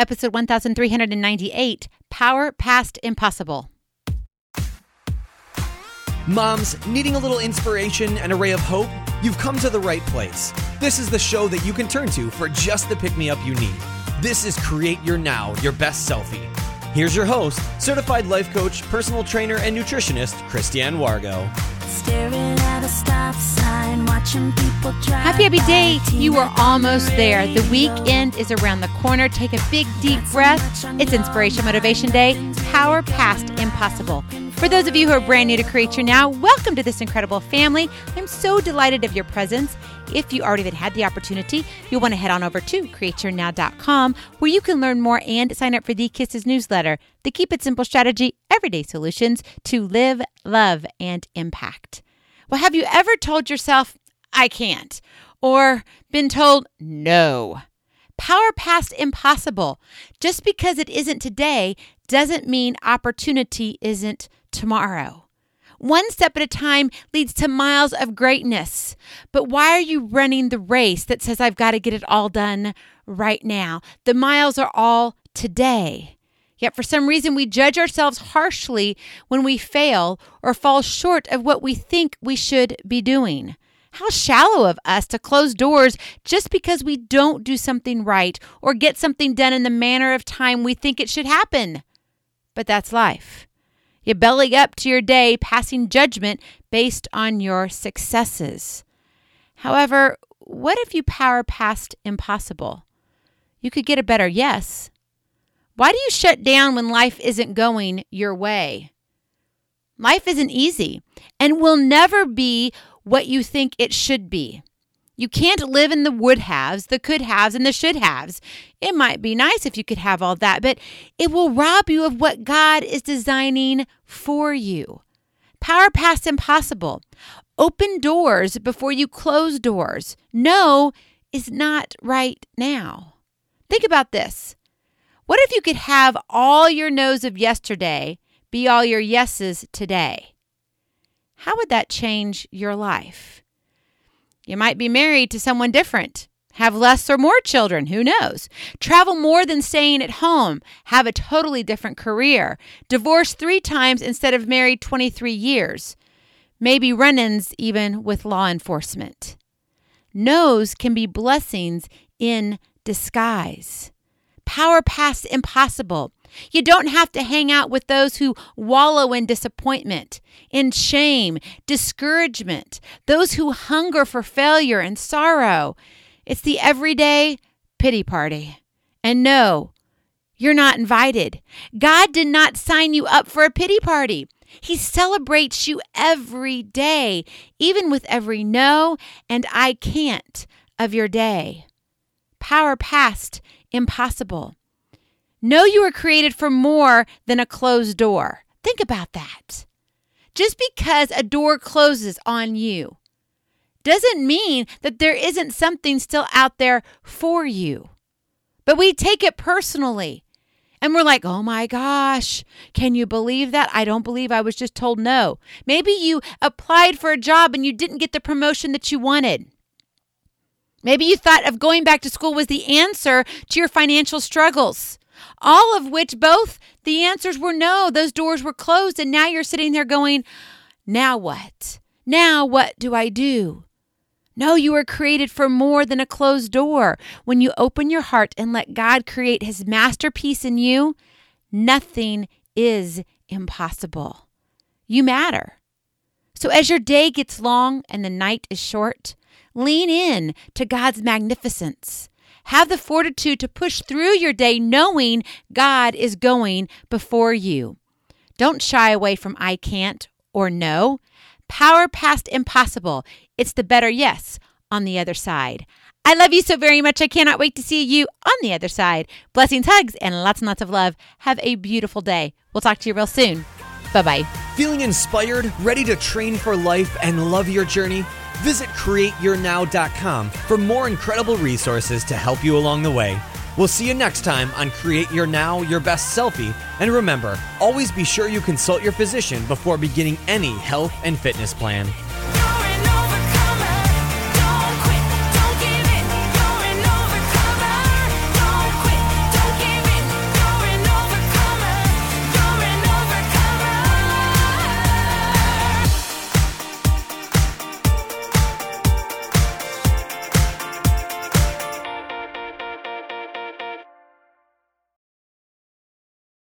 episode 1398, Power Past Impossible. Moms, needing a little inspiration and a ray of hope? You've come to the right place. This is the show that you can turn to for just the pick-me-up you need. This is Create Your Now, Your Best Selfie. Here's your host, certified life coach, personal trainer, and nutritionist, Christiane Wargo. Staring at a stop sign, watching people drive. Happy day. You are almost there. The weekend is around the corner. Take a big, deep breath. It's Inspiration Motivation Day. Power Past Impossible. For those of you who are brand new to Create Your Now, welcome to this incredible family. I'm so delighted of your presence. If you already had the opportunity, you'll want to head on over to createyournow.com, where you can learn more and sign up for the Kisses newsletter, the Keep It Simple Strategy, everyday solutions to live, love, and impact. Well, have you ever told yourself, I can't, or been told, no? Power past impossible. Just because it isn't today doesn't mean opportunity isn't tomorrow. One step at a time leads to miles of greatness. But why are you running the race that says I've got to get it all done right now? The miles are all today. Yet for some reason we judge ourselves harshly when we fail or fall short of what we think we should be doing. How shallow of us to close doors just because we don't do something right or get something done in the manner of time we think it should happen. But that's life. You belly up to your day, passing judgment based on your successes. However, what if you power past impossible? You could get a better yes. Why do you shut down when life isn't going your way? Life isn't easy and will never be what you think it should be. You can't live in the would-haves, the could-haves, and the should-haves. It might be nice if you could have all that, but it will rob you of what God is designing for you. Power past impossible. Open doors before you close doors. No is not right now. Think about this. What if you could have all your no's of yesterday be all your yeses today? How would that change your life? You might be married to someone different, have less or more children, who knows? Travel more than staying at home, have a totally different career, divorced 3 times instead of married 23 years, maybe run-ins even with law enforcement. No's can be blessings in disguise. Power past impossible. You don't have to hang out with those who wallow in disappointment, in shame, discouragement, those who hunger for failure and sorrow. It's the everyday pity party. And no, you're not invited. God did not sign you up for a pity party. He celebrates you every day, even with every no and I can't of your day. Power past impossible. Know you were created for more than a closed door. Think about that. Just because a door closes on you doesn't mean that there isn't something still out there for you. But we take it personally. And we're like, oh my gosh, can you believe that? I don't believe I was just told no. Maybe you applied for a job and you didn't get the promotion that you wanted. Maybe you thought of going back to school was the answer to your financial struggles. All of which both the answers were no. Those doors were closed. And now you're sitting there going, now what? Now what do I do? No, you were created for more than a closed door. When you open your heart and let God create his masterpiece in you, nothing is impossible. You matter. So as your day gets long and the night is short, lean in to God's magnificence. Have the fortitude to push through your day knowing God is going before you. Don't shy away from I can't or no. Power past impossible. It's the better yes on the other side. I love you so very much. I cannot wait to see you on the other side. Blessings, hugs, and lots of love. Have a beautiful day. We'll talk to you real soon. Bye-bye. Feeling inspired, ready to train for life and love your journey? Visit CreateYourNow.com for more incredible resources to help you along the way. We'll see you next time on Create Your Now, Your Best Selfie. And remember, always be sure you consult your physician before beginning any health and fitness plan.